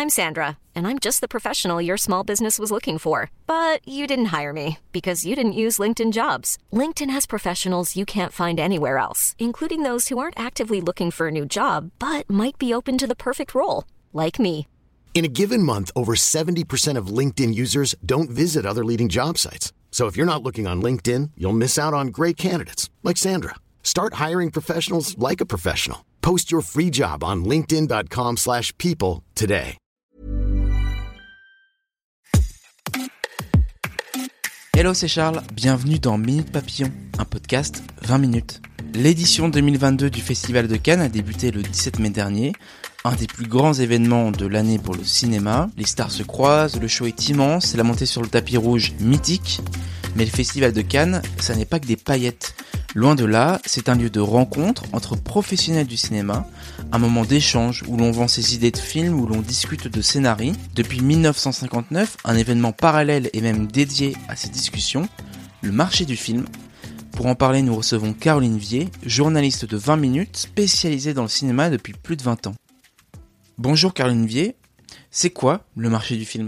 I'm Sandra, and I'm just the professional your small business was looking for. But you didn't hire me because you didn't use LinkedIn Jobs. LinkedIn has professionals you can't find anywhere else, including those who aren't actively looking for a new job, but might be open to the perfect role, like me. In a given month, over 70% of LinkedIn users don't visit other leading job sites. So if you're not looking on LinkedIn, you'll miss out on great candidates like Sandra. Start hiring professionals like a professional. Post your free job on linkedin.com/people today. Hello, c'est Charles, bienvenue dans Minute Papillon, un podcast 20 minutes. L'édition 2022 du Festival de Cannes a débuté le 17 mai dernier, un des plus grands événements de l'année pour le cinéma. Les stars se croisent, le show est immense, la montée sur le tapis rouge mythique. Mais le Festival de Cannes, ça n'est pas que des paillettes. Loin de là, c'est un lieu de rencontre entre professionnels du cinéma, un moment d'échange où l'on vend ses idées de films, où l'on discute de scénarii. Depuis 1959, un événement parallèle et même dédié à ces discussions, le marché du film. Pour en parler, nous recevons Caroline Vier, journaliste de 20 minutes, spécialisée dans le cinéma depuis plus de 20 ans. Bonjour Caroline Vier, c'est quoi le marché du film ?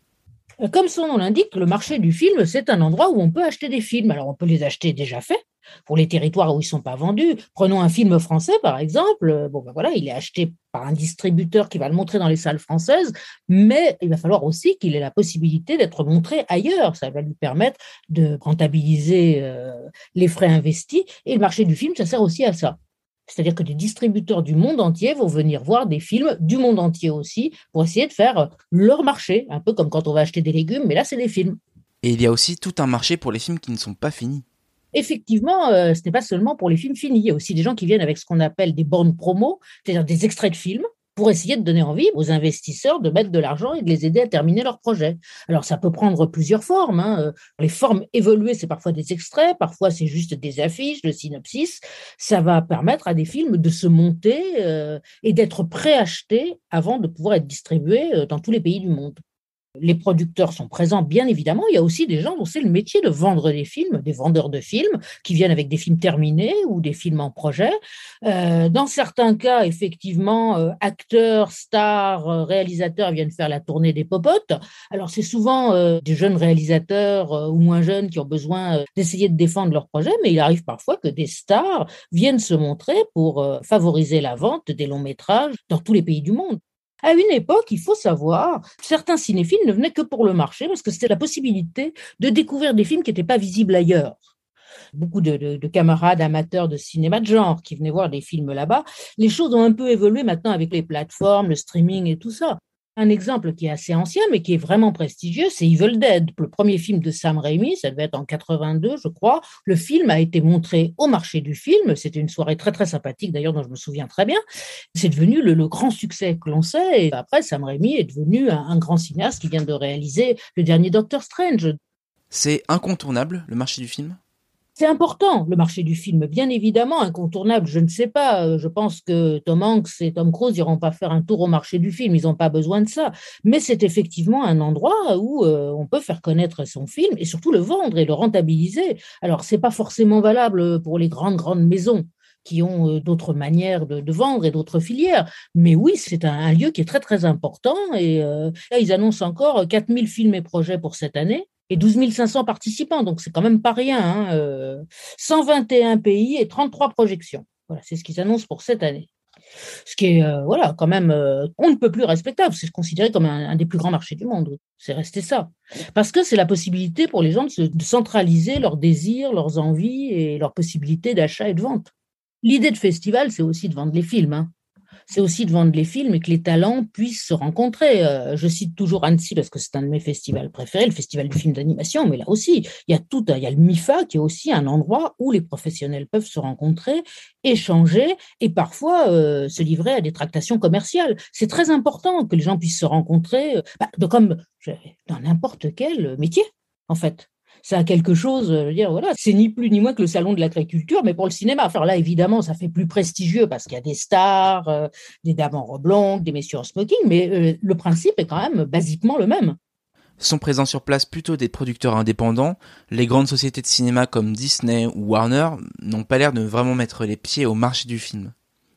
Comme son nom l'indique, le marché du film, c'est un endroit où on peut acheter des films. Alors, on peut les acheter déjà faits, pour les territoires où ils ne sont pas vendus. Prenons un film français, par exemple. Il est acheté par un distributeur qui va le montrer dans les salles françaises, mais il va falloir aussi qu'il ait la possibilité d'être montré ailleurs. Ça va lui permettre de rentabiliser les frais investis. Et le marché du film, ça sert aussi à ça. C'est-à-dire que des distributeurs du monde entier vont venir voir des films du monde entier aussi pour essayer de faire leur marché, un peu comme quand on va acheter des légumes, mais là, c'est des films. Et il y a aussi tout un marché pour les films qui ne sont pas finis. Effectivement, ce n'est pas seulement pour les films finis. Il y a aussi des gens qui viennent avec ce qu'on appelle des bornes promo, c'est-à-dire des extraits de films, pour essayer de donner envie aux investisseurs de mettre de l'argent et de les aider à terminer leur projet. Alors, ça peut prendre plusieurs formes. Les formes évoluées, c'est parfois des extraits, parfois c'est juste des affiches, le synopsis. Ça va permettre à des films de se monter et d'être préachetés avant de pouvoir être distribués dans tous les pays du monde. Les producteurs sont présents, bien évidemment. Il y a aussi des gens dont c'est le métier de vendre des films, des vendeurs de films, qui viennent avec des films terminés ou des films en projet. Dans certains cas, effectivement, acteurs, stars, réalisateurs viennent faire la tournée des popotes. Alors, c'est souvent des jeunes réalisateurs ou moins jeunes qui ont besoin d'essayer de défendre leur projet, mais il arrive parfois que des stars viennent se montrer pour favoriser la vente des longs métrages dans tous les pays du monde. À une époque, il faut savoir, certains cinéphiles ne venaient que pour le marché parce que c'était la possibilité de découvrir des films qui n'étaient pas visibles ailleurs. Beaucoup de camarades amateurs de cinéma de genre qui venaient voir des films là-bas. Les choses ont un peu évolué maintenant avec les plateformes, le streaming et tout ça. Un exemple qui est assez ancien, mais qui est vraiment prestigieux, c'est Evil Dead, le premier film de Sam Raimi, ça devait être en 82, je crois. Le film a été montré au marché du film, c'était une soirée très très sympathique d'ailleurs, dont je me souviens très bien. C'est devenu le grand succès que l'on sait, et après Sam Raimi est devenu un grand cinéaste qui vient de réaliser le dernier Doctor Strange. C'est incontournable, le marché du film ? C'est important, le marché du film, bien évidemment, incontournable, je ne sais pas, je pense que Tom Hanks et Tom Cruise n'iront pas faire un tour au marché du film, ils n'ont pas besoin de ça, mais c'est effectivement un endroit où on peut faire connaître son film et surtout le vendre et le rentabiliser. Alors, ce n'est pas forcément valable pour les grandes maisons qui ont d'autres manières de vendre et d'autres filières. Mais oui, c'est un lieu qui est très, très important et là, ils annoncent encore 4000 films et projets pour cette année. Et 12 500 participants, donc c'est quand même pas rien. 121 pays et 33 projections. Voilà, c'est ce qu'ils annoncent pour cette année. Ce qui est, quand même, on ne peut plus respectable. C'est considéré comme un des plus grands marchés du monde. C'est resté ça. Parce que c'est la possibilité pour les gens de centraliser leurs désirs, leurs envies et leurs possibilités d'achat et de vente. L'idée de festival, c'est aussi de vendre les films. C'est aussi de vendre les films et que les talents puissent se rencontrer. Je cite toujours Annecy parce que c'est un de mes festivals préférés, le festival du film d'animation, mais là aussi, il y a le MIFA qui est aussi un endroit où les professionnels peuvent se rencontrer, échanger et parfois se livrer à des tractations commerciales. C'est très important que les gens puissent se rencontrer comme dans n'importe quel métier, en fait. Ça a quelque chose, c'est ni plus ni moins que le salon de l'agriculture, mais pour le cinéma. Enfin là, évidemment, ça fait plus prestigieux parce qu'il y a des stars, des dames en robe longue, des messieurs en smoking, mais le principe est quand même basiquement le même. Sont présents sur place plutôt des producteurs indépendants. Les grandes sociétés de cinéma comme Disney ou Warner n'ont pas l'air de vraiment mettre les pieds au marché du film.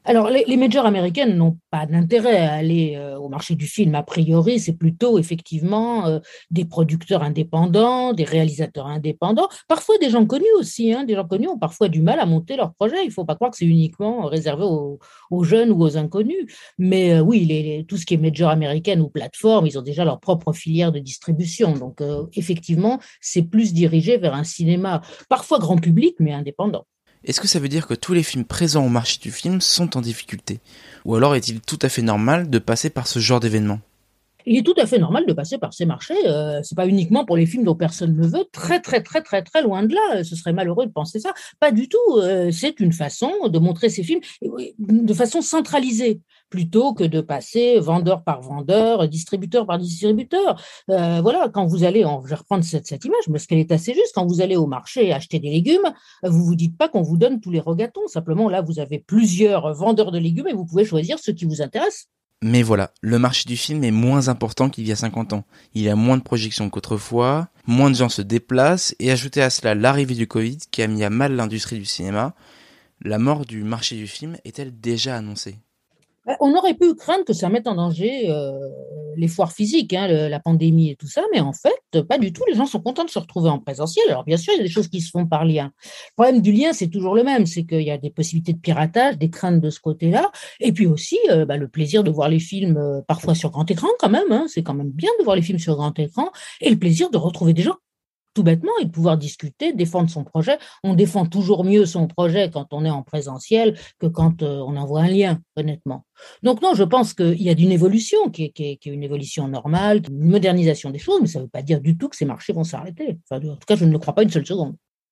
Alors, les majors américaines n'ont pas d'intérêt à aller au marché du film. A priori, c'est plutôt effectivement des producteurs indépendants, des réalisateurs indépendants, parfois des gens connus aussi. Des gens connus ont parfois du mal à monter leur projet. Il ne faut pas croire que c'est uniquement réservé aux jeunes ou aux inconnus. Mais oui, tout ce qui est major américaine ou plateforme, ils ont déjà leur propre filière de distribution. Donc, effectivement, c'est plus dirigé vers un cinéma parfois grand public, mais indépendant. Est-ce que ça veut dire que tous les films présents au marché du film sont en difficulté ? Ou alors est-il tout à fait normal de passer par ce genre d'événement ? Il est tout à fait normal de passer par ces marchés. C'est pas uniquement pour les films dont personne ne veut. Très, très, très, très, très loin de là. Ce serait malheureux de penser ça. Pas du tout. C'est une façon de montrer ces films de façon centralisée, plutôt que de passer vendeur par vendeur, distributeur par distributeur. Voilà, quand vous allez, je vais reprendre cette image parce qu'elle est assez juste. Quand vous allez au marché acheter des légumes, vous vous dites pas qu'on vous donne tous les regatons. Simplement, là, vous avez plusieurs vendeurs de légumes et vous pouvez choisir ceux qui vous intéressent. Mais voilà, le marché du film est moins important qu'il y a 50 ans. Il y a moins de projections qu'autrefois, moins de gens se déplacent, et ajoutez à cela l'arrivée du Covid qui a mis à mal l'industrie du cinéma. La mort du marché du film est-elle déjà annoncée ? On aurait pu craindre que ça mette en danger les foires physiques, la pandémie et tout ça, mais en fait, pas du tout. Les gens sont contents de se retrouver en présentiel. Alors, bien sûr, il y a des choses qui se font par lien. Le problème du lien, c'est toujours le même, c'est qu'il y a des possibilités de piratage, des craintes de ce côté-là, et puis aussi le plaisir de voir les films parfois sur grand écran quand même. C'est quand même bien de voir les films sur grand écran, et le plaisir de retrouver des gens. Tout bêtement, et de pouvoir discuter, défendre son projet. On défend toujours mieux son projet quand on est en présentiel que quand on envoie un lien, honnêtement. Donc non, je pense qu'il y a une évolution qui est une évolution normale, une modernisation des choses, mais ça ne veut pas dire du tout que ces marchés vont s'arrêter. Enfin, en tout cas, je ne le crois pas une seule seconde.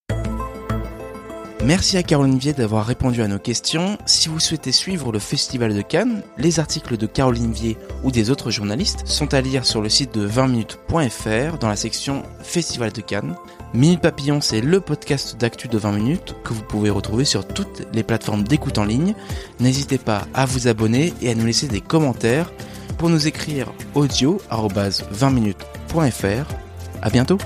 Merci à Caroline Vier d'avoir répondu à nos questions. Si vous souhaitez suivre le Festival de Cannes, les articles de Caroline Vier ou des autres journalistes sont à lire sur le site de 20minutes.fr dans la section Festival de Cannes. Minute Papillon, c'est le podcast d'actu de 20 minutes que vous pouvez retrouver sur toutes les plateformes d'écoute en ligne. N'hésitez pas à vous abonner et à nous laisser des commentaires. Pour nous écrire audio@20minutes.fr. À bientôt.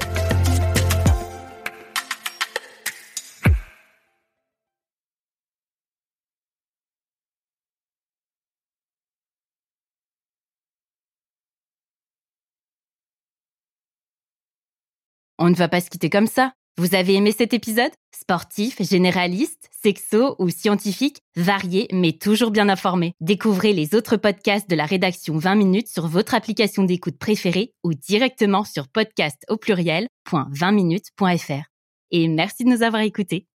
On ne va pas se quitter comme ça. Vous avez aimé cet épisode ? Sportif, généraliste, sexo ou scientifique, varié mais toujours bien informé. Découvrez les autres podcasts de la rédaction 20 minutes sur votre application d'écoute préférée ou directement sur podcast@20minutes.fr. Et merci de nous avoir écoutés.